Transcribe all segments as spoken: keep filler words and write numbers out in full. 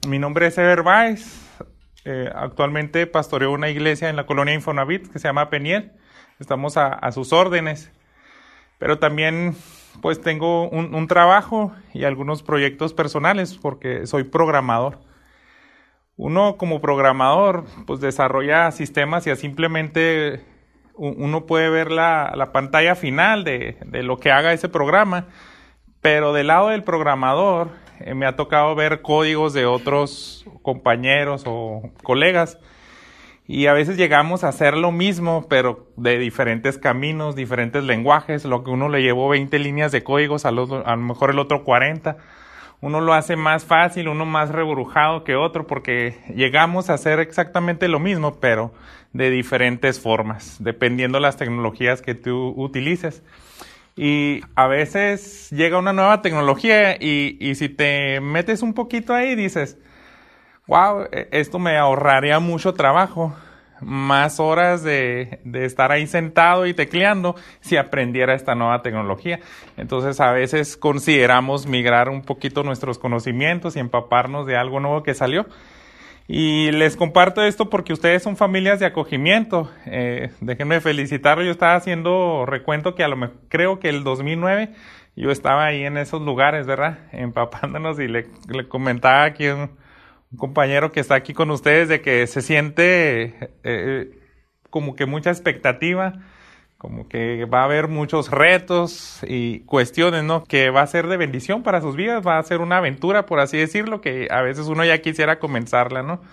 Mi nombre es Eber Báez. Eh, actualmente pastoreo una iglesia en la colonia Infonavit que se llama Peniel. Estamos a, a sus órdenes. Pero también pues tengo un, un trabajo y algunos proyectos personales porque soy programador. Uno como programador pues desarrolla sistemas y a simplemente uno puede ver la, la pantalla final de, de lo que haga ese programa, pero del lado del programador eh, me ha tocado ver códigos de otros compañeros o colegas y a veces llegamos a hacer lo mismo, pero de diferentes caminos, diferentes lenguajes. Lo que uno le llevó veinte líneas de códigos, a lo, a lo mejor el otro cuarenta. Uno lo hace más fácil, uno más reburujado que otro, porque llegamos a hacer exactamente lo mismo, pero de diferentes formas, dependiendo de las tecnologías que tú utilices. Y a veces llega una nueva tecnología y, y si te metes un poquito ahí, dices, wow, esto me ahorraría mucho trabajo, más horas de, de estar ahí sentado y tecleando si aprendiera esta nueva tecnología. Entonces a veces consideramos migrar un poquito nuestros conocimientos y empaparnos de algo nuevo que salió. Y les comparto esto porque ustedes son familias de acogimiento. Eh, déjenme felicitarlos. Yo estaba haciendo recuento que a lo mejor, creo que el dos mil nueve yo estaba ahí en esos lugares, ¿verdad? Empapándonos y le, le comentaba aquí un, un compañero que está aquí con ustedes de que se siente eh, como que mucha expectativa, como que va a haber muchos retos y cuestiones, ¿no? Que va a ser de bendición para sus vidas, va a ser una aventura, por así decirlo, que a veces uno ya quisiera comenzarla, ¿no?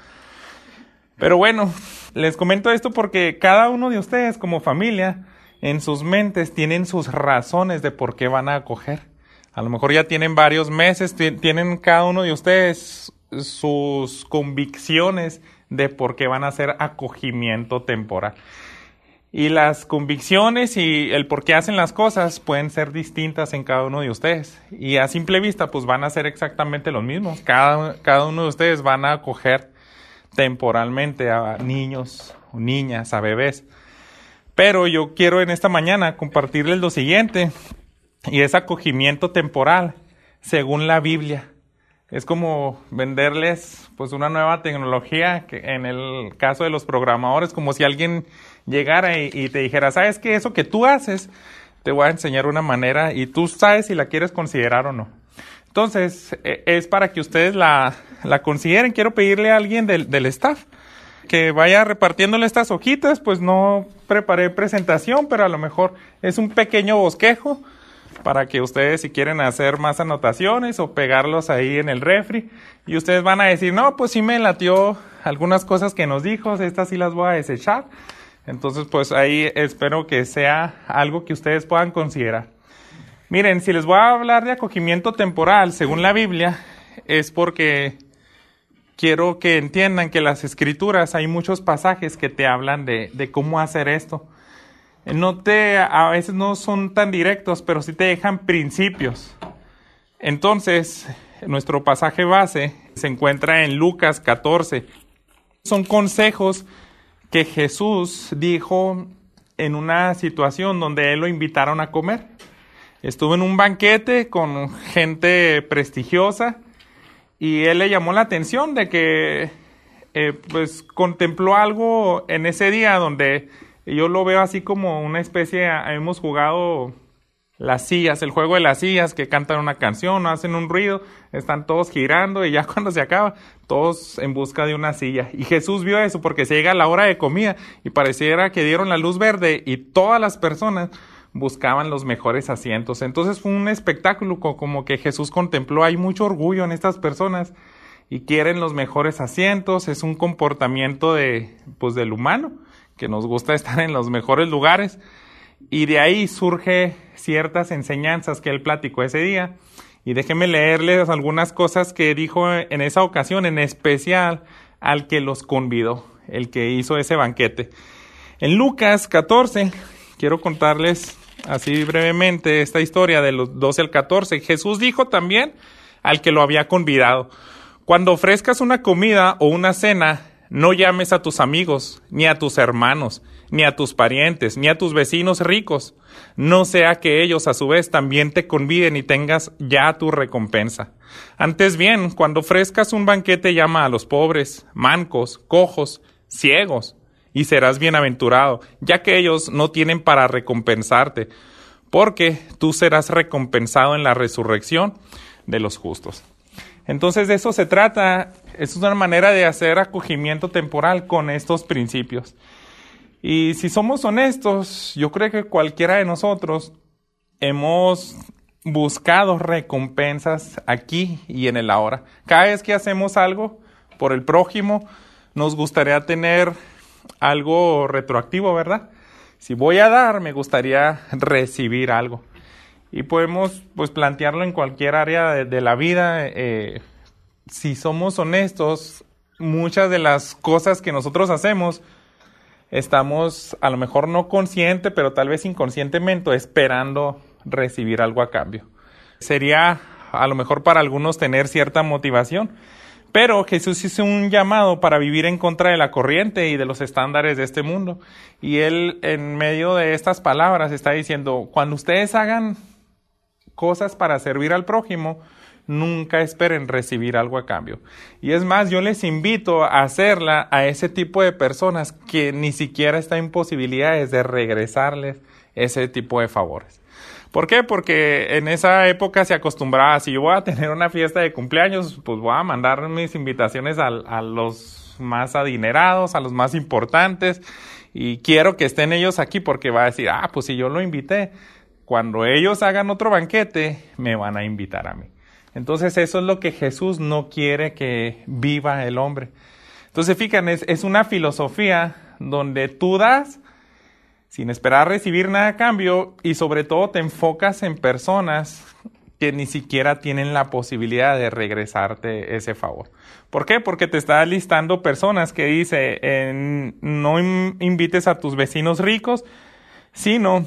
Pero bueno, les comento esto porque cada uno de ustedes como familia, en sus mentes tienen sus razones de por qué van a acoger. A lo mejor ya tienen varios meses, t- tienen cada uno de ustedes sus convicciones de por qué van a hacer acogimiento temporal. Y las convicciones y el por qué hacen las cosas pueden ser distintas en cada uno de ustedes. Y a simple vista, pues van a ser exactamente los mismos. Cada, cada uno de ustedes van a acoger temporalmente a niños o niñas, a bebés. Pero yo quiero en esta mañana compartirles lo siguiente. Y es acogimiento temporal, según la Biblia. Es como venderles pues una nueva tecnología, que en el caso de los programadores, como si alguien llegara y, y te dijera, ¿sabes qué? Eso que tú haces, te voy a enseñar una manera y tú sabes si la quieres considerar o no. Entonces, es para que ustedes la, la consideren. Quiero pedirle a alguien del, del staff que vaya repartiéndole estas hojitas. Pues no preparé presentación, pero a lo mejor es un pequeño bosquejo para que ustedes, si quieren hacer más anotaciones o pegarlos ahí en el refri, y ustedes van a decir, no, pues sí me latió algunas cosas que nos dijo, estas sí las voy a desechar. Entonces, pues ahí espero que sea algo que ustedes puedan considerar. Miren, si les voy a hablar de acogimiento temporal, según la Biblia, es porque quiero que entiendan que en las Escrituras hay muchos pasajes que te hablan de, de cómo hacer esto. No te, a veces no son tan directos, pero sí te dejan principios. Entonces, nuestro pasaje base se encuentra en Lucas catorce. Son consejos que Jesús dijo en una situación donde él lo invitaron a comer. Estuvo en un banquete con gente prestigiosa y él le llamó la atención de que eh, pues contempló algo en ese día donde yo lo veo así como una especie, hemos jugado las sillas, el juego de las sillas, que cantan una canción, hacen un ruido, están todos girando y ya cuando se acaba, todos en busca de una silla. Y Jesús vio eso porque se llega la hora de comida y pareciera que dieron la luz verde y todas las personas buscaban los mejores asientos. Entonces fue un espectáculo como que Jesús contempló. Hay mucho orgullo en estas personas y quieren los mejores asientos. Es un comportamiento de, pues, del humano, que nos gusta estar en los mejores lugares, y de ahí surge ciertas enseñanzas que él platicó ese día. Y déjenme leerles algunas cosas que dijo en esa ocasión, en especial al que los convidó, el que hizo ese banquete. En Lucas catorce, quiero contarles así brevemente esta historia de los doce al catorce. Jesús dijo también al que lo había convidado: cuando ofrezcas una comida o una cena, No llames a tus amigos, ni a tus hermanos, ni a tus parientes, ni a tus vecinos ricos. No sea que ellos a su vez también te conviden y tengas ya tu recompensa. Antes bien, cuando ofrezcas un banquete, llama a los pobres, mancos, cojos, ciegos, y serás bienaventurado, ya que ellos no tienen para recompensarte, porque tú serás recompensado en la resurrección de los justos. Entonces de eso se trata, es una manera de hacer acogimiento temporal con estos principios. Y si somos honestos, yo creo que cualquiera de nosotros hemos buscado recompensas aquí y en el ahora. Cada vez que hacemos algo por el prójimo, nos gustaría tener algo retroactivo, ¿verdad? Si voy a dar, me gustaría recibir algo. Y podemos pues plantearlo en cualquier área de, de la vida. Eh, si somos honestos, muchas de las cosas que nosotros hacemos, estamos a lo mejor no consciente, pero tal vez inconscientemente esperando recibir algo a cambio. Sería a lo mejor para algunos tener cierta motivación, pero Jesús hizo un llamado para vivir en contra de la corriente y de los estándares de este mundo. Y Él, en medio de estas palabras, está diciendo, cuando ustedes hagan cosas para servir al prójimo, nunca esperen recibir algo a cambio. Y es más, yo les invito a hacerla a ese tipo de personas que ni siquiera está en posibilidades de regresarles ese tipo de favores. ¿Por qué? Porque en esa época se acostumbraba, si yo voy a tener una fiesta de cumpleaños, pues voy a mandar mis invitaciones a, a los más adinerados, a los más importantes, y quiero que estén ellos aquí porque va a decir, ah, pues si yo lo invité, cuando ellos hagan otro banquete, me van a invitar a mí. Entonces eso es lo que Jesús no quiere que viva el hombre. Entonces fíjense, es, es una filosofía donde tú das sin esperar recibir nada a cambio y sobre todo te enfocas en personas que ni siquiera tienen la posibilidad de regresarte ese favor. ¿Por qué? Porque te está listando personas que dice, eh, no invites a tus vecinos ricos, sino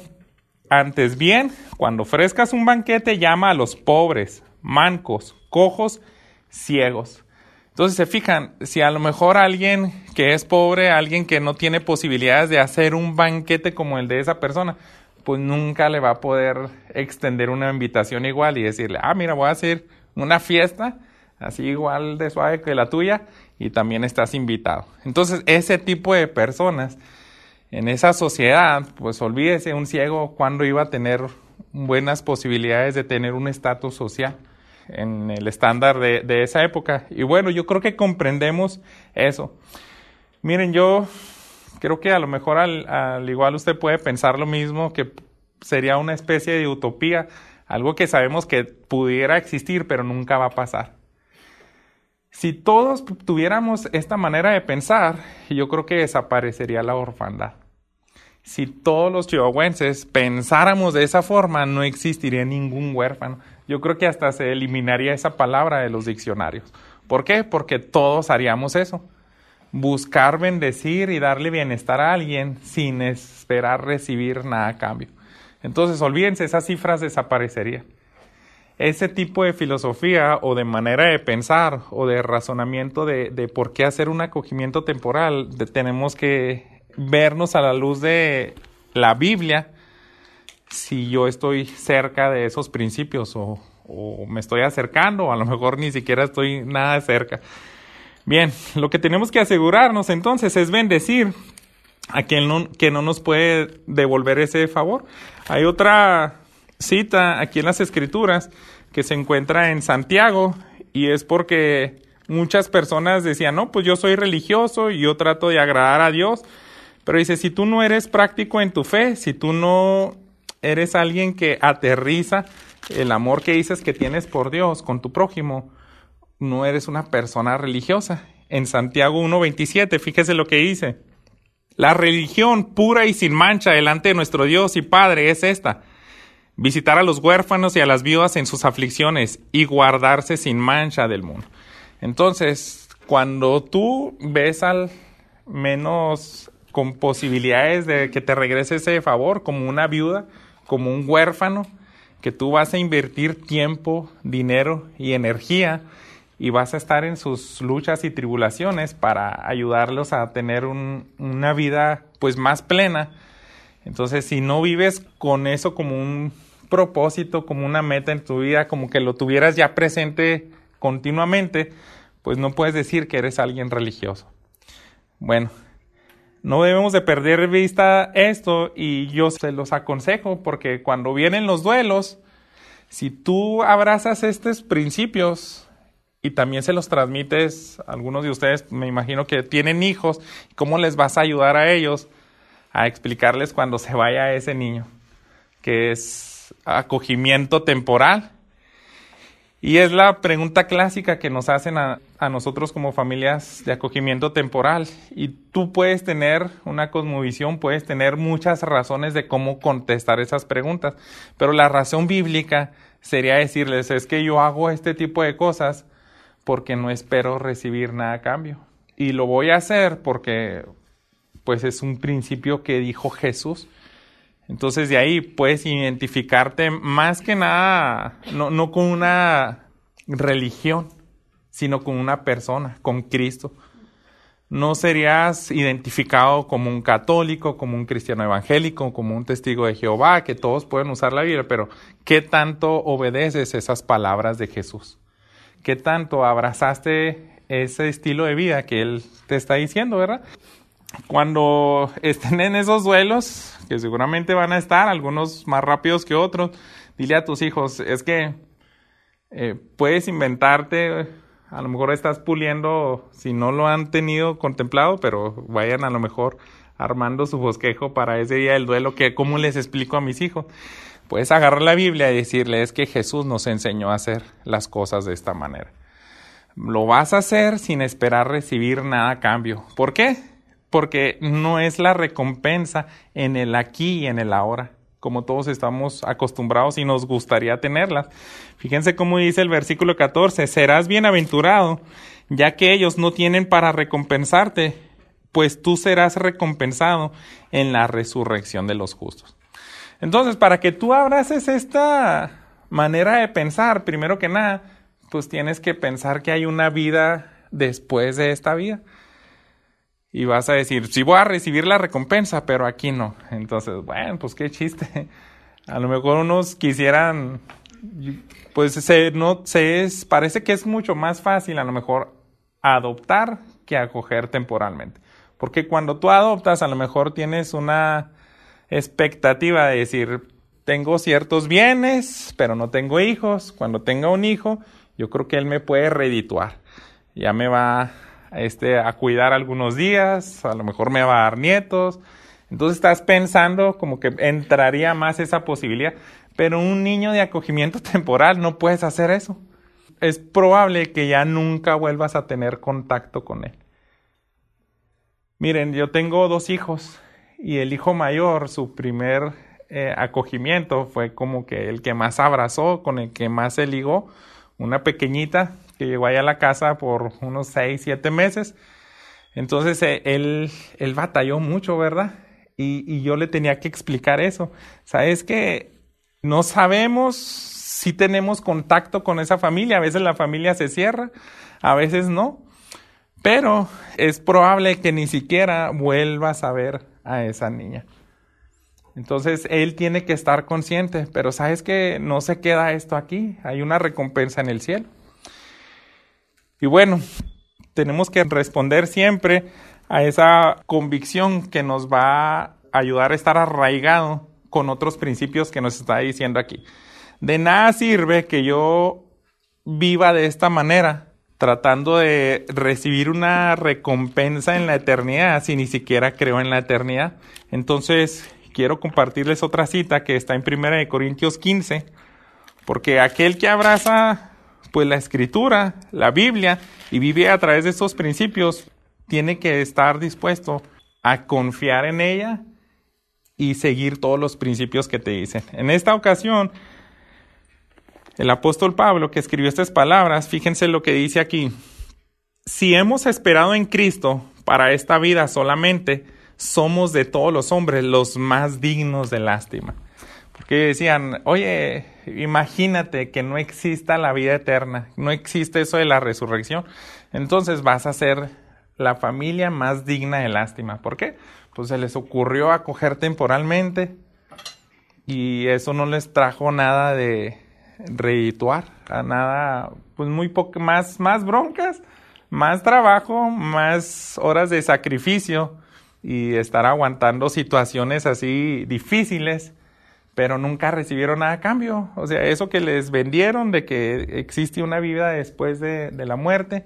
antes bien, cuando ofrezcas un banquete, llama a los pobres, mancos, cojos, ciegos. Entonces se fijan, si a lo mejor alguien que es pobre, alguien que no tiene posibilidades de hacer un banquete como el de esa persona, pues nunca le va a poder extender una invitación igual y decirle, ah, mira, voy a hacer una fiesta así igual de suave que la tuya y también estás invitado. Entonces ese tipo de personas en esa sociedad, pues olvídese, un ciego cuando iba a tener buenas posibilidades de tener un estatus social en el estándar de, de esa época. Y bueno, yo creo que comprendemos eso. Miren, yo creo que a lo mejor al, al igual usted puede pensar lo mismo, que sería una especie de utopía, algo que sabemos que pudiera existir, pero nunca va a pasar. Si todos tuviéramos esta manera de pensar, yo creo que desaparecería la orfandad. Si todos los chihuahuenses pensáramos de esa forma, no existiría ningún huérfano. Yo creo que hasta se eliminaría esa palabra de los diccionarios. ¿Por qué? Porque todos haríamos eso. Buscar bendecir y darle bienestar a alguien sin esperar recibir nada a cambio. Entonces, olvídense, esas cifras desaparecerían. Ese tipo de filosofía o de manera de pensar o de razonamiento de, de por qué hacer un acogimiento temporal, de, tenemos que vernos a la luz de la Biblia, si yo estoy cerca de esos principios o, o me estoy acercando, o a lo mejor ni siquiera estoy nada cerca. Bien, lo que tenemos que asegurarnos entonces es bendecir a quien no, que no nos puede devolver ese favor. Hay otra cita aquí en las Escrituras que se encuentra en Santiago y es porque muchas personas decían, no, pues yo soy religioso y yo trato de agradar a Dios. Pero dice, si tú no eres práctico en tu fe, si tú no eres alguien que aterriza el amor que dices que tienes por Dios con tu prójimo, no eres una persona religiosa. En Santiago uno veintisiete, fíjese lo que dice. La religión pura y sin mancha delante de nuestro Dios y Padre es esta: visitar a los huérfanos y a las viudas en sus aflicciones y guardarse sin mancha del mundo. Entonces, cuando tú ves al menos con posibilidades de que te regrese ese favor, como una viuda, como un huérfano, que tú vas a invertir tiempo, dinero y energía, y vas a estar en sus luchas y tribulaciones para ayudarlos a tener un, una vida pues más plena. Entonces, si no vives con eso como un propósito, como una meta en tu vida, como que lo tuvieras ya presente continuamente, pues no puedes decir que eres alguien religioso. Bueno, no debemos de perder de vista esto, y yo se los aconsejo porque cuando vienen los duelos, si tú abrazas estos principios y también se los transmites a algunos de ustedes, me imagino que tienen hijos, ¿cómo les vas a ayudar a ellos a explicarles cuando se vaya ese niño? Que es acogimiento temporal. Y es la pregunta clásica que nos hacen a, a nosotros como familias de acogimiento temporal. Y tú puedes tener una cosmovisión, puedes tener muchas razones de cómo contestar esas preguntas. Pero la razón bíblica sería decirles, es que yo hago este tipo de cosas porque no espero recibir nada a cambio. Y lo voy a hacer porque pues es un principio que dijo Jesús. Entonces de ahí puedes identificarte más que nada, no, no con una religión, sino con una persona, con Cristo. No serías identificado como un católico, como un cristiano evangélico, como un testigo de Jehová, que todos pueden usar la Biblia, pero ¿qué tanto obedeces esas palabras de Jesús? ¿Qué tanto abrazaste ese estilo de vida que Él te está diciendo, verdad? Cuando estén en esos duelos, que seguramente van a estar, algunos más rápidos que otros, dile a tus hijos, es que eh, puedes inventarte, a lo mejor estás puliendo, si no lo han tenido contemplado, pero vayan a lo mejor armando su bosquejo para ese día del duelo, que cómo les explico a mis hijos. Puedes agarrar la Biblia y decirle, es que Jesús nos enseñó a hacer las cosas de esta manera. Lo vas a hacer sin esperar recibir nada a cambio. ¿Por qué? Porque no es la recompensa en el aquí y en el ahora, como todos estamos acostumbrados y nos gustaría tenerlas. Fíjense cómo dice el versículo catorce, serás bienaventurado, ya que ellos no tienen para recompensarte, pues tú serás recompensado en la resurrección de los justos. Entonces, para que tú abraces esta manera de pensar, primero que nada, pues tienes que pensar que hay una vida después de esta vida. Y vas a decir, sí voy a recibir la recompensa, pero aquí no. Entonces, bueno, pues qué chiste. A lo mejor unos quisieran, pues se, no, se es, parece que es mucho más fácil a lo mejor adoptar que acoger temporalmente. Porque cuando tú adoptas, a lo mejor tienes una expectativa de decir, tengo ciertos bienes, pero no tengo hijos. Cuando tenga un hijo, yo creo que él me puede redituar. Ya me va Este, a cuidar algunos días, a lo mejor me va a dar nietos. Entonces estás pensando como que entraría más esa posibilidad. Pero un niño de acogimiento temporal no puedes hacer eso. Es probable que ya nunca vuelvas a tener contacto con él. Miren, yo tengo dos hijos y el hijo mayor, su primer eh, acogimiento fue como que el que más abrazó, con el que más se ligó, una pequeñita que llegó allá a la casa por unos seis, siete meses. Entonces eh, él, él batalló mucho, ¿verdad? Y, y yo le tenía que explicar eso. ¿Sabes qué? No sabemos si tenemos contacto con esa familia. A veces la familia se cierra, a veces no. Pero es probable que ni siquiera vuelvas a ver a esa niña. Entonces él tiene que estar consciente. Pero ¿sabes qué? No se queda esto aquí. Hay una recompensa en el cielo. Y bueno, tenemos que responder siempre a esa convicción que nos va a ayudar a estar arraigado con otros principios que nos está diciendo aquí. De nada sirve que yo viva de esta manera, tratando de recibir una recompensa en la eternidad si ni siquiera creo en la eternidad. Entonces, quiero compartirles otra cita que está en primera de Corintios quince, porque aquel que abraza pues la Escritura, la Biblia, y vive a través de estos principios, tiene que estar dispuesto a confiar en ella y seguir todos los principios que te dicen. En esta ocasión, el apóstol Pablo, que escribió estas palabras, fíjense lo que dice aquí. Si hemos esperado en Cristo para esta vida solamente, somos de todos los hombres los más dignos de lástima. Porque decían, oye, imagínate que no exista la vida eterna, no existe eso de la resurrección, entonces vas a ser la familia más digna de lástima. ¿Por qué? Pues se les ocurrió acoger temporalmente y eso no les trajo nada de redituar, a nada, pues muy poco, más, más broncas, más trabajo, más horas de sacrificio y estar aguantando situaciones así difíciles, pero nunca recibieron nada a cambio. O sea, eso que les vendieron de que existe una vida después de, de la muerte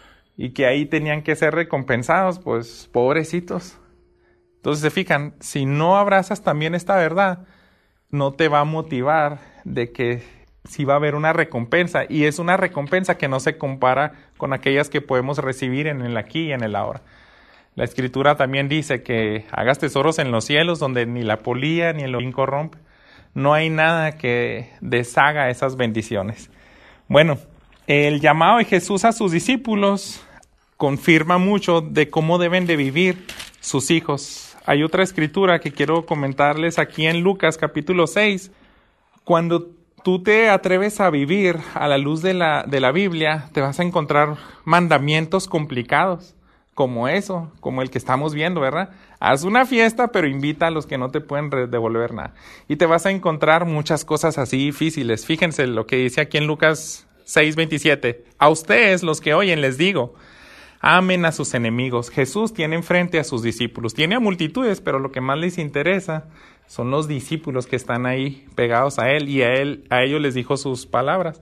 y que ahí tenían que ser recompensados, pues pobrecitos. Entonces se fijan, si no abrazas también esta verdad, no te va a motivar de que sí va a haber una recompensa, y es una recompensa que no se compara con aquellas que podemos recibir en el aquí y en el ahora. La Escritura también dice que hagas tesoros en los cielos donde ni la polilla ni el orín corrompe. No hay nada que deshaga esas bendiciones. Bueno, el llamado de Jesús a sus discípulos confirma mucho de cómo deben de vivir sus hijos. Hay otra escritura que quiero comentarles aquí en Lucas capítulo seis. Cuando tú te atreves a vivir a la luz de la, de la Biblia, te vas a encontrar mandamientos complicados, como eso, como el que estamos viendo, ¿verdad? Haz una fiesta, pero invita a los que no te pueden devolver nada. Y te vas a encontrar muchas cosas así difíciles. Fíjense lo que dice aquí en Lucas seis veintisiete. A ustedes, los que oyen, les digo, amen a sus enemigos. Jesús tiene enfrente a sus discípulos. Tiene a multitudes, pero lo que más les interesa son los discípulos que están ahí pegados a él, y a él, a ellos les dijo sus palabras.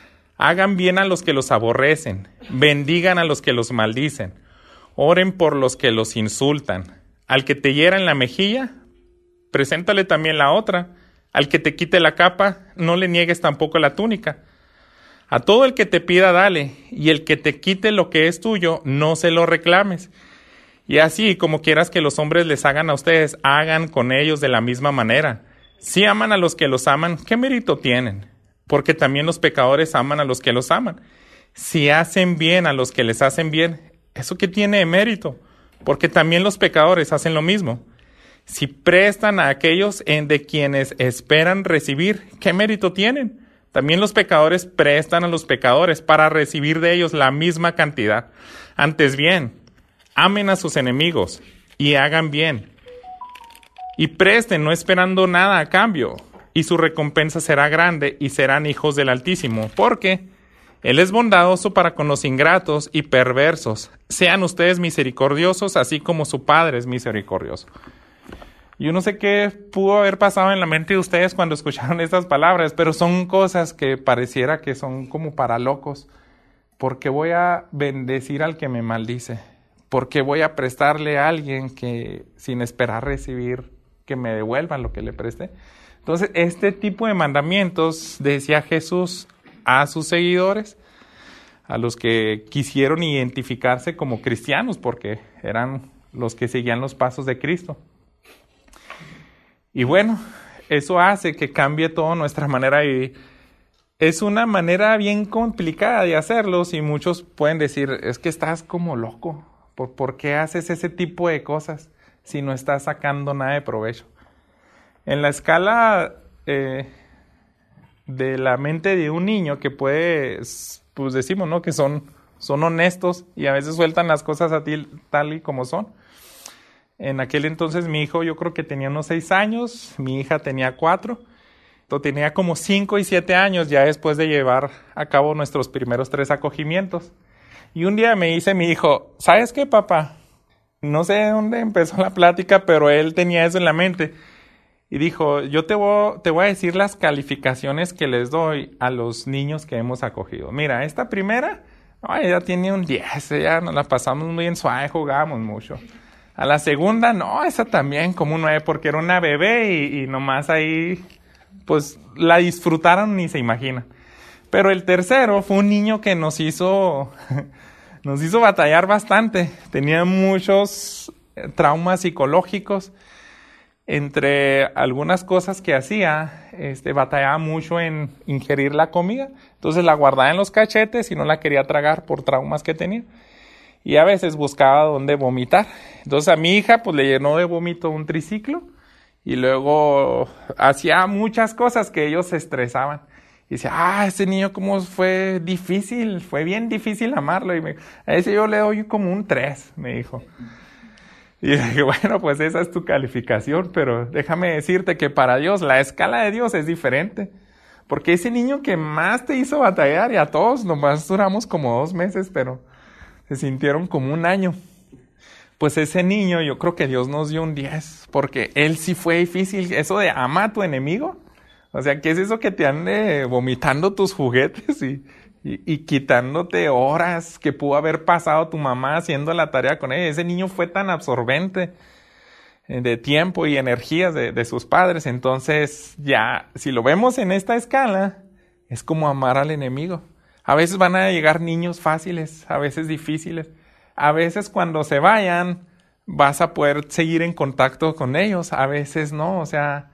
Hagan bien a los que los aborrecen, bendigan a los que los maldicen, oren por los que los insultan. Al que te hiera en la mejilla, preséntale también la otra. Al que te quite la capa, no le niegues tampoco la túnica. A todo el que te pida, dale, y el que te quite lo que es tuyo, no se lo reclames. Y así, como quieras que los hombres les hagan a ustedes, hagan con ellos de la misma manera. Si aman a los que los aman, ¿qué mérito tienen? Porque también los pecadores aman a los que los aman. Si hacen bien a los que les hacen bien, ¿eso qué tiene de mérito? Porque también los pecadores hacen lo mismo. Si prestan a aquellos en de quienes esperan recibir, ¿qué mérito tienen? También los pecadores prestan a los pecadores para recibir de ellos la misma cantidad. Antes bien, amen a sus enemigos y hagan bien. Y presten, no esperando nada a cambio, y su recompensa será grande y serán hijos del Altísimo, porque Él es bondadoso para con los ingratos y perversos. Sean ustedes misericordiosos, así como su Padre es misericordioso. Yo no sé qué pudo haber pasado en la mente de ustedes cuando escucharon estas palabras, pero son cosas que pareciera que son como para locos. ¿Por qué voy a bendecir al que me maldice? ¿Por qué voy a prestarle a alguien que sin esperar recibir que me devuelvan lo que le presté? Entonces, este tipo de mandamientos, decía Jesús a sus seguidores, a los que quisieron identificarse como cristianos, porque eran los que seguían los pasos de Cristo. Y bueno, eso hace que cambie toda nuestra manera de vivir. Es una manera bien complicada de hacerlos, y muchos pueden decir, es que estás como loco. ¿Por, ¿Por qué haces ese tipo de cosas si no estás sacando nada de provecho? En la escala eh, de la mente de un niño que puede, pues decimos, ¿no? Que son, son honestos y a veces sueltan las cosas a ti tal y como son. En aquel entonces mi hijo yo creo que tenía unos seis años, mi hija tenía cuatro. Tenía como cinco y siete años ya después de llevar a cabo nuestros primeros tres acogimientos. Y un día me dice mi hijo, ¿sabes qué, papá? No sé de dónde empezó la plática, pero él tenía eso en la mente. Y dijo, yo te voy, te voy a decir las calificaciones que les doy a los niños que hemos acogido. Mira, esta primera, no, ella tiene un diez, ya nos la pasamos muy bien suave, jugamos mucho. A la segunda, no, esa también como un nueve, porque era una bebé y, y nomás ahí, pues la disfrutaron ni se imaginan. Pero el tercero fue un niño que nos hizo, nos hizo batallar bastante. Tenía muchos traumas psicológicos. Entre algunas cosas que hacía, este, batallaba mucho en ingerir la comida. Entonces la guardaba en los cachetes y no la quería tragar por traumas que tenía. Y a veces buscaba dónde vomitar. Entonces a mi hija pues le llenó de vómito un triciclo Y luego hacía muchas cosas que ellos se estresaban. Y decía, ah, ese niño cómo fue difícil, fue bien difícil amarlo. Y me, a ese yo le doy como un tres, me dijo. Y dije, bueno, pues esa es tu calificación, pero déjame decirte que para Dios la escala de Dios es diferente. Porque ese niño que más te hizo batallar, y a todos nomás duramos como dos meses, pero se sintieron como un año. Pues ese niño, yo creo que Dios nos dio un diez, porque él sí fue difícil. Eso de ama a tu enemigo. O sea, ¿qué es eso que te ande vomitando tus juguetes y, y, y quitándote horas que pudo haber pasado tu mamá haciendo la tarea con ella? Ese niño fue tan absorbente de tiempo y energías de, de sus padres. Entonces, ya, si lo vemos en esta escala, es como amar al enemigo. A veces van a llegar niños fáciles, a veces difíciles. A veces cuando se vayan, vas a poder seguir en contacto con ellos. A veces no, o sea,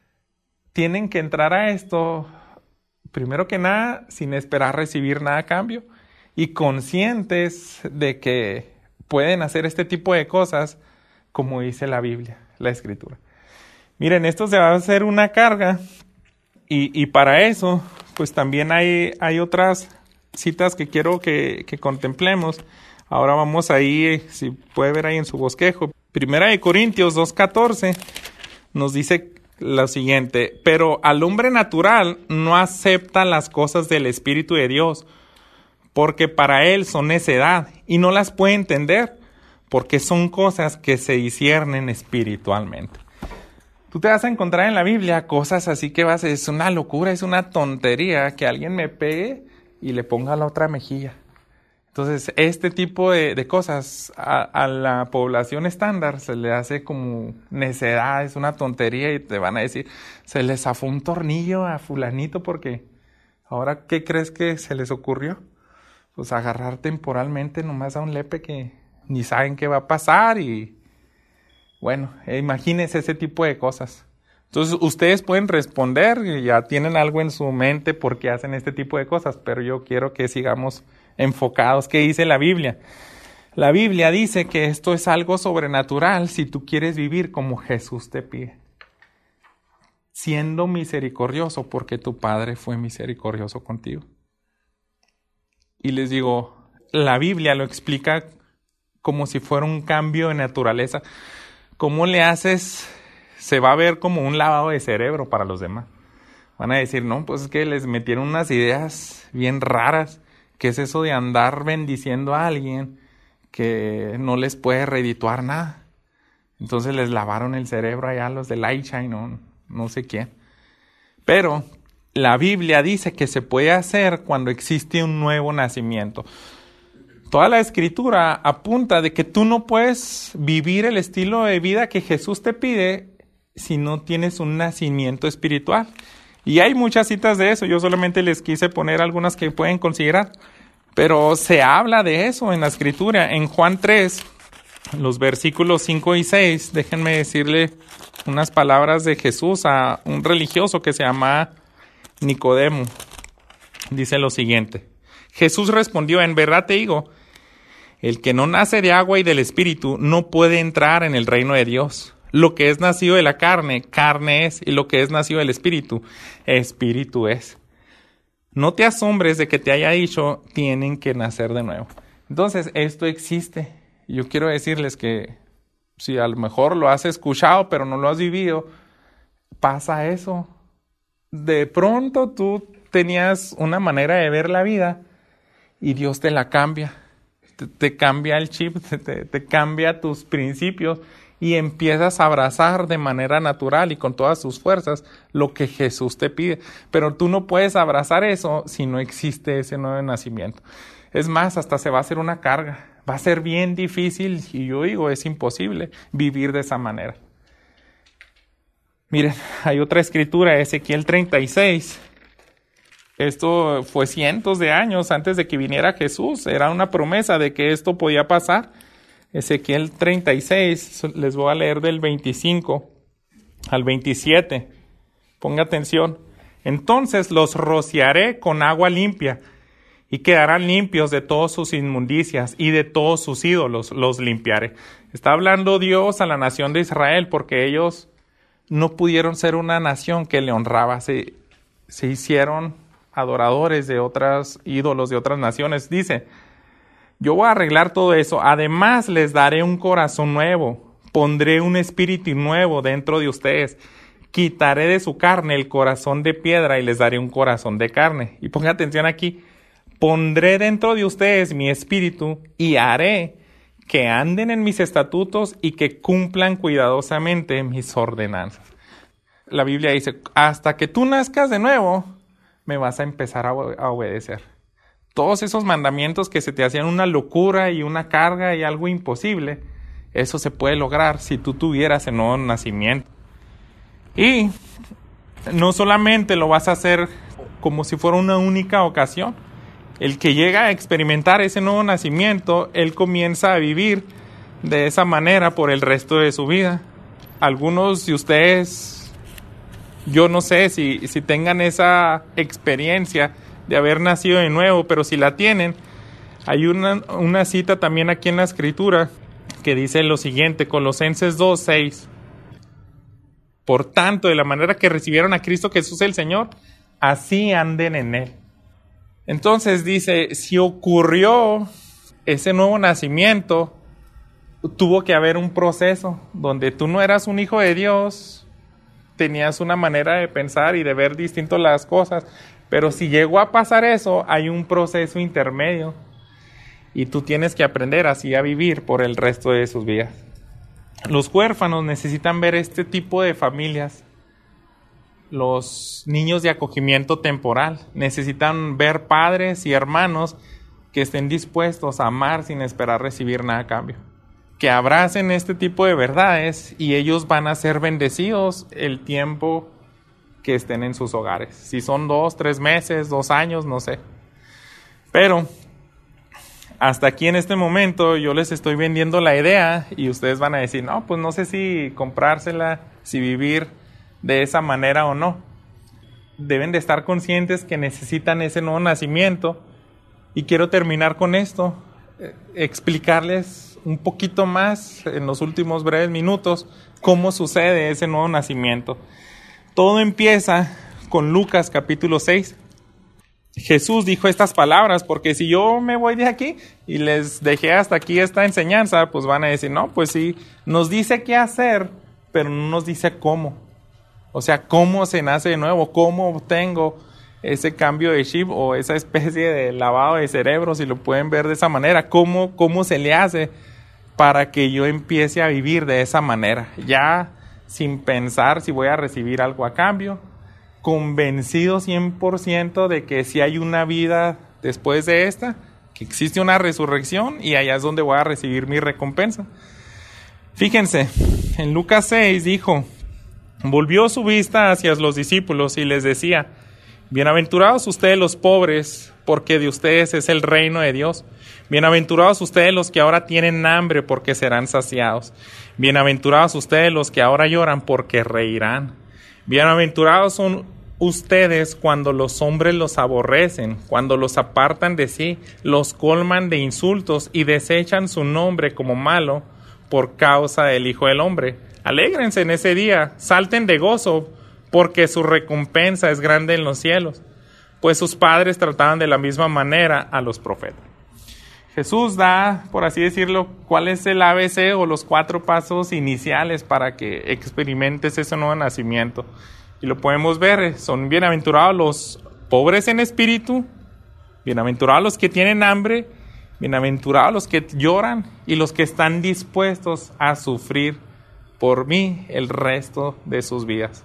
tienen que entrar a esto, primero que nada, sin esperar recibir nada a cambio y conscientes de que pueden hacer este tipo de cosas como dice la Biblia, la Escritura. Miren, esto se va a hacer una carga y, y para eso, pues también hay, hay otras citas que quiero que, que contemplemos. Ahora vamos ahí, si puede ver ahí en su bosquejo. Primera de Corintios dos catorce nos dice lo siguiente: pero al hombre natural no acepta las cosas del Espíritu de Dios, porque para él son necedad y no las puede entender, porque son cosas que se disciernen espiritualmente. Tú te vas a encontrar en la Biblia cosas así que vas a decir, es una locura, es una tontería que alguien me pegue y le ponga la otra mejilla. Entonces, este tipo de, de cosas a, a la población estándar se le hace como necedad, es una tontería y te van a decir, se les zafó un tornillo a fulanito porque ahora, ¿qué crees que se les ocurrió? Pues agarrar temporalmente nomás a un lepe que ni saben qué va a pasar y bueno, imagínense ese tipo de cosas. Entonces, ustedes pueden responder, ya tienen algo en su mente por qué hacen este tipo de cosas, pero yo quiero que sigamos enfocados. ¿Qué dice la Biblia? La Biblia dice que esto es algo sobrenatural si tú quieres vivir como Jesús te pide. Siendo misericordioso porque tu Padre fue misericordioso contigo. Y les digo, la Biblia lo explica como si fuera un cambio de naturaleza. ¿Cómo le haces? Se va a ver como un lavado de cerebro para los demás. Van a decir, no, pues es que les metieron unas ideas bien raras. ¿Qué es eso de andar bendiciendo a alguien que no les puede redituar nada? Entonces les lavaron el cerebro allá a los de Laicha y no, no sé quién. Pero la Biblia dice que se puede hacer cuando existe un nuevo nacimiento. Toda la Escritura apunta de que tú no puedes vivir el estilo de vida que Jesús te pide si no tienes un nacimiento espiritual. Y hay muchas citas de eso, yo solamente les quise poner algunas que pueden considerar, pero se habla de eso en la Escritura. En Juan tres, los versículos cinco y seis, déjenme decirle unas palabras de Jesús a un religioso que se llama Nicodemo. Dice lo siguiente: Jesús respondió, en verdad te digo, el que no nace de agua y del Espíritu no puede entrar en el reino de Dios. Lo que es nacido de la carne, carne es, y lo que es nacido del Espíritu, Espíritu es. No te asombres de que te haya dicho, tienen que nacer de nuevo. Entonces, esto existe. Yo quiero decirles que si a lo mejor lo has escuchado, pero no lo has vivido, pasa eso. De pronto tú tenías una manera de ver la vida y Dios te la cambia. Te, te cambia el chip, te, te cambia tus principios. Y empiezas a abrazar de manera natural y con todas sus fuerzas lo que Jesús te pide. Pero tú no puedes abrazar eso si no existe ese nuevo nacimiento. Es más, hasta se va a hacer una carga. Va a ser bien difícil, y yo digo, es imposible vivir de esa manera. Miren, hay otra escritura, Ezequiel treinta y seis. Esto fue cientos de años antes de que viniera Jesús. Era una promesa de que esto podía pasar. Ezequiel treinta y seis, les voy a leer del veinticinco al veintisiete. Ponga atención. Entonces los rociaré con agua limpia y quedarán limpios de todas sus inmundicias y de todos sus ídolos los limpiaré. Está hablando Dios a la nación de Israel porque ellos no pudieron ser una nación que le honraba, se, se hicieron adoradores de otros ídolos, de otras naciones. Dice, yo voy a arreglar todo eso, además les daré un corazón nuevo, pondré un espíritu nuevo dentro de ustedes, quitaré de su carne el corazón de piedra y les daré un corazón de carne. Y ponga atención aquí, pondré dentro de ustedes mi espíritu y haré que anden en mis estatutos y que cumplan cuidadosamente mis ordenanzas. La Biblia dice, hasta que tú nazcas de nuevo, me vas a empezar a, a obedecer. Todos esos mandamientos que se te hacían una locura y una carga y algo imposible, eso se puede lograr si tú tuvieras el nuevo nacimiento. Y no solamente lo vas a hacer como si fuera una única ocasión. El que llega a experimentar ese nuevo nacimiento, él comienza a vivir de esa manera por el resto de su vida. Algunos de ustedes, yo no sé si, si tengan esa experiencia de haber nacido de nuevo, pero si la tienen, hay una, una cita también aquí en la Escritura que dice lo siguiente, Colosenses dos, seis. Por tanto, de la manera que recibieron a Cristo Jesús el Señor, así anden en Él. Entonces dice, si ocurrió ese nuevo nacimiento, tuvo que haber un proceso donde tú no eras un hijo de Dios, tenías una manera de pensar y de ver distinto las cosas, pero si llegó a pasar eso, hay un proceso intermedio y tú tienes que aprender así a vivir por el resto de sus vidas. Los huérfanos necesitan ver este tipo de familias. Los niños de acogimiento temporal necesitan ver padres y hermanos que estén dispuestos a amar sin esperar recibir nada a cambio. Que abracen este tipo de verdades y ellos van a ser bendecidos el tiempo que estén en sus hogares. Si son dos, tres meses, dos años, no sé. Pero hasta aquí en este momento yo les estoy vendiendo la idea y ustedes van a decir, no, pues no sé si comprársela, si vivir de esa manera o no. Deben de estar conscientes que necesitan ese nuevo nacimiento. Y quiero terminar con esto, eh, explicarles un poquito más en los últimos breves minutos cómo sucede ese nuevo nacimiento. Todo empieza con Lucas capítulo seis. Jesús dijo estas palabras, porque si yo me voy de aquí y les dejé hasta aquí esta enseñanza, pues van a decir, no, pues sí, nos dice qué hacer, pero no nos dice cómo. O sea, cómo se nace de nuevo, cómo obtengo ese cambio de chip o esa especie de lavado de cerebro, si lo pueden ver de esa manera, cómo, cómo se le hace para que yo empiece a vivir de esa manera, ya sin pensar si voy a recibir algo a cambio, convencido cien por ciento de que si hay una vida después de esta, que existe una resurrección y allá es donde voy a recibir mi recompensa. Fíjense, en Lucas seis dijo, volvió su vista hacia los discípulos y les decía, bienaventurados ustedes los pobres, porque de ustedes es el reino de Dios. Bienaventurados ustedes los que ahora tienen hambre, porque serán saciados. Bienaventurados ustedes los que ahora lloran, porque reirán. Bienaventurados son ustedes cuando los hombres los aborrecen, cuando los apartan de sí, los colman de insultos y desechan su nombre como malo por causa del Hijo del Hombre. Alégrense en ese día, salten de gozo, porque su recompensa es grande en los cielos, pues sus padres trataban de la misma manera a los profetas. Jesús da, por así decirlo, cuál es el A B C o los cuatro pasos iniciales para que experimentes ese nuevo nacimiento. Y lo podemos ver, son bienaventurados los pobres en espíritu, bienaventurados los que tienen hambre, bienaventurados los que lloran y los que están dispuestos a sufrir por mí el resto de sus vidas.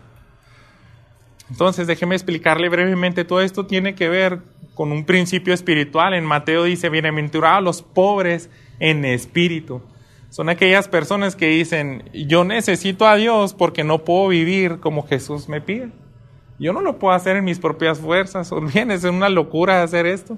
Entonces, déjeme explicarle brevemente, todo esto tiene que ver con un principio espiritual. En Mateo dice, bienaventurados los pobres en espíritu. Son aquellas personas que dicen, yo necesito a Dios porque no puedo vivir como Jesús me pide. Yo no lo puedo hacer en mis propias fuerzas. O bien, es una locura hacer esto.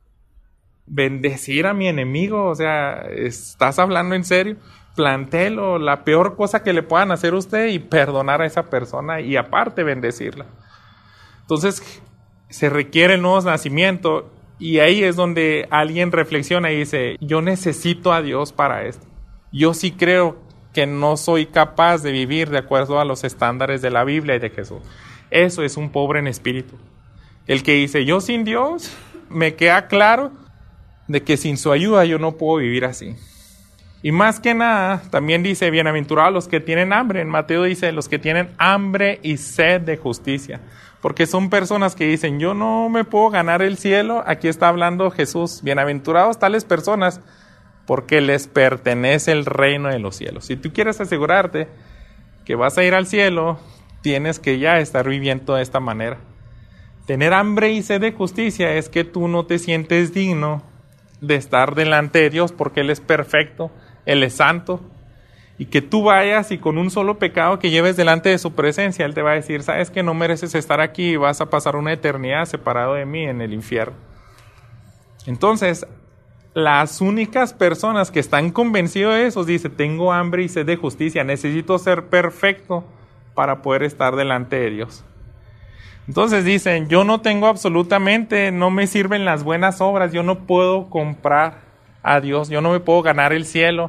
Bendecir a mi enemigo, o sea, ¿estás hablando en serio? Plantéelo, la peor cosa que le puedan hacer a usted y perdonar a esa persona y aparte bendecirla. Entonces se requiere el nuevo nacimiento y ahí es donde alguien reflexiona y dice, yo necesito a Dios para esto. Yo sí creo que no soy capaz de vivir de acuerdo a los estándares de la Biblia y de Jesús. Eso es un pobre en espíritu. El que dice, yo sin Dios, me queda claro de que sin su ayuda yo no puedo vivir así. Y más que nada, también dice, bienaventurados los que tienen hambre. En Mateo dice, los que tienen hambre y sed de justicia. Porque son personas que dicen, yo no me puedo ganar el cielo. Aquí está hablando Jesús, bienaventurados tales personas, porque les pertenece el reino de los cielos. Si tú quieres asegurarte que vas a ir al cielo, tienes que ya estar viviendo de esta manera. Tener hambre y sed de justicia es que tú no te sientes digno de estar delante de Dios porque Él es perfecto, Él es santo, y que tú vayas y con un solo pecado que lleves delante de su presencia, Él te va a decir, sabes que no mereces estar aquí y vas a pasar una eternidad separado de mí en el infierno. Entonces, las únicas personas que están convencidos de eso, dice, tengo hambre y sed de justicia, necesito ser perfecto para poder estar delante de Dios. Entonces dicen, yo no tengo absolutamente, no me sirven las buenas obras, yo no puedo comprar a Dios, yo no me puedo ganar el cielo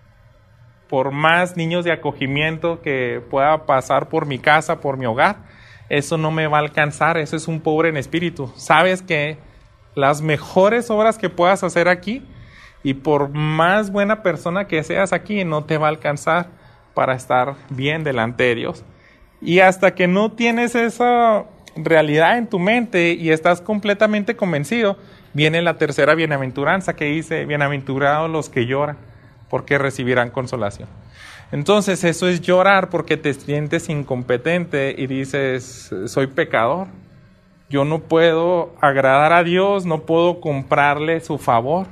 por más niños de acogimiento que pueda pasar por mi casa, por mi hogar, eso no me va a alcanzar, eso es un pobre en espíritu. Sabes que las mejores obras que puedas hacer aquí y por más buena persona que seas aquí, no te va a alcanzar para estar bien delante de Dios. Y hasta que no tienes esa realidad en tu mente y estás completamente convencido, viene la tercera bienaventuranza que dice, bienaventurados los que lloran, porque recibirán consolación. Entonces eso es llorar porque te sientes incompetente y dices, soy pecador, yo no puedo agradar a Dios, no puedo comprarle su favor,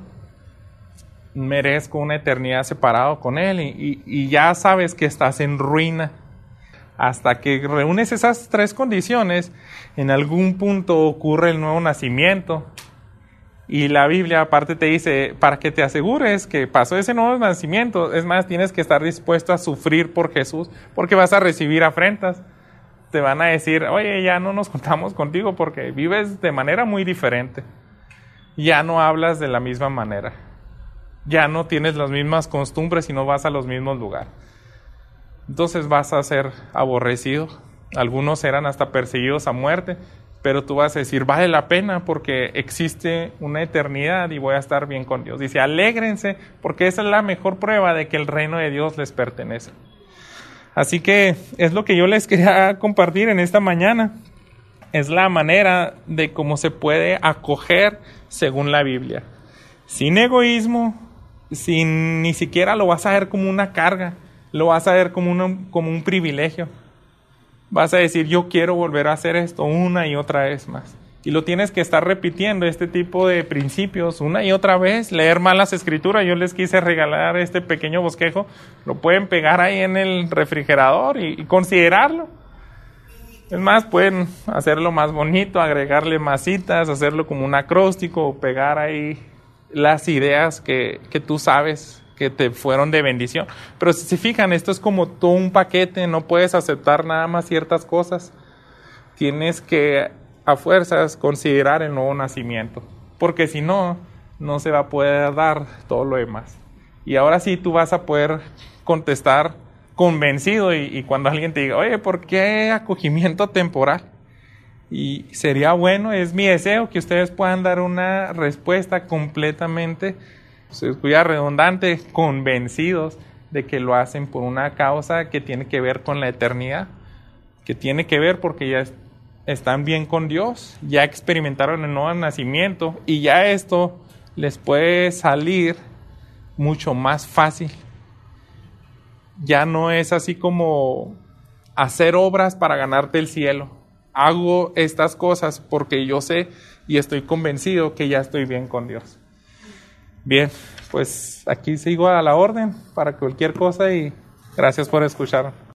merezco una eternidad separado con Él, y, y, y ya sabes que estás en ruina. Hasta que reúnes esas tres condiciones, en algún punto ocurre el nuevo nacimiento. Y la Biblia aparte te dice, para que te asegures que pasó ese nuevo nacimiento, es más, tienes que estar dispuesto a sufrir por Jesús, porque vas a recibir afrentas. Te van a decir, oye, ya no nos contamos contigo porque vives de manera muy diferente. Ya no hablas de la misma manera. Ya no tienes las mismas costumbres y no vas a los mismos lugares. Entonces vas a ser aborrecido. Algunos eran hasta perseguidos a muerte, pero tú vas a decir, vale la pena porque existe una eternidad y voy a estar bien con Dios. Dice, alégrense porque esa es la mejor prueba de que el reino de Dios les pertenece. Así que es lo que yo les quería compartir en esta mañana. Es la manera de cómo se puede acoger según la Biblia. Sin egoísmo, sin ni siquiera lo vas a ver como una carga. Lo vas a ver como, una, como un privilegio. Vas a decir, yo quiero volver a hacer esto una y otra vez más. Y lo tienes que estar repitiendo, este tipo de principios, una y otra vez. Leer más las escrituras. Yo les quise regalar este pequeño bosquejo. Lo pueden pegar ahí en el refrigerador y, y considerarlo. Es más, pueden hacerlo más bonito, agregarle más citas, hacerlo como un acróstico, pegar ahí las ideas que, que tú sabes que te fueron de bendición. Pero si se fijan, esto es como todo un paquete, no puedes aceptar nada más ciertas cosas. Tienes que a fuerzas considerar el nuevo nacimiento, porque si no, no se va a poder dar todo lo demás. Y ahora sí tú vas a poder contestar convencido y, y cuando alguien te diga, oye, ¿por qué acogimiento temporal? Y sería bueno, es mi deseo que ustedes puedan dar una respuesta completamente, se escucha redundante, convencidos de que lo hacen por una causa que tiene que ver con la eternidad, que tiene que ver porque ya están bien con Dios, ya experimentaron el nuevo nacimiento y ya esto les puede salir mucho más fácil. Ya no es así como hacer obras para ganarte el cielo. Hago estas cosas porque yo sé y estoy convencido que ya estoy bien con Dios. Bien, pues aquí sigo a la orden para cualquier cosa y gracias por escuchar.